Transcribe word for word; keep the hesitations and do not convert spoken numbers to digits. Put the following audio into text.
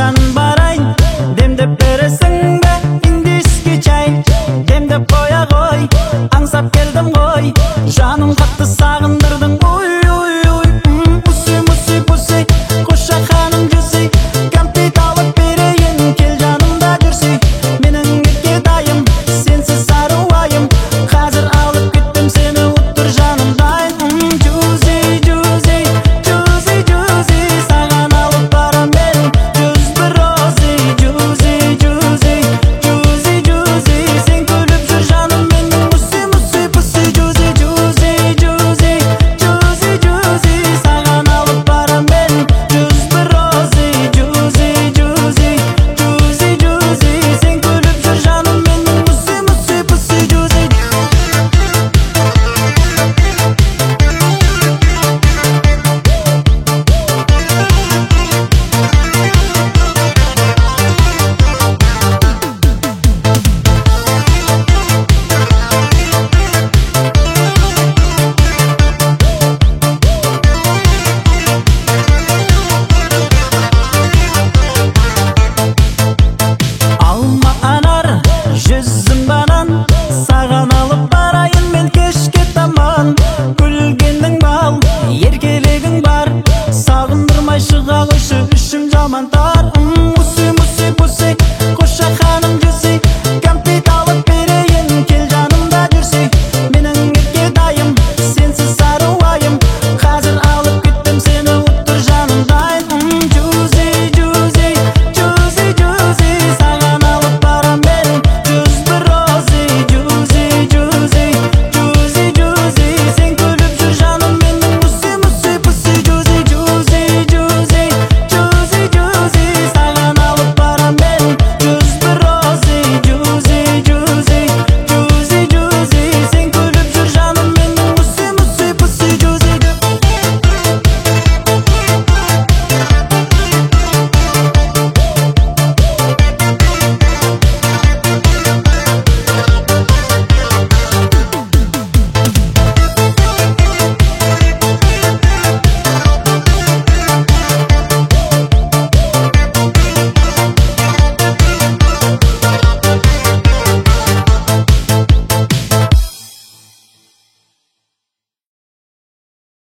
жаным барайын, демдеп бересің бе индийский чай? Демдеп қоя ғой, аңсап келдім ғой, жаным қатты сағындырдың. Ой, ой, ой, пуси, муси, пуси, қоша ханым жүси, кәмпит алып берейін, кел жанымда жүрсей. Менің бетке дайым, сенсіз аруайым, қазір алып кеттім сені, ұттыр жаным дайын. Juicy, juicy, juicy, juicy, саған алып барам мен жүз бір рози. Juicy, juicy, juicy, juicy, сен күліп жүр жаным менің, муси, муси, пуси. Juicy, juicy, juicy, juicy, juicy, саған алып барам мен жүз бір рози. Juicy, juicy, juicy, juicy, сен күліп жүр жаным менің, муси, муси, пуси. Juicy. Алма анар, жүзім банан, саған алып барайын мен кешке таман. Күлгенің бал, еркелегің бар, сағындырмай шыға қойшы, ішім жаман тар. Муси, муси, пуси, қоша ханым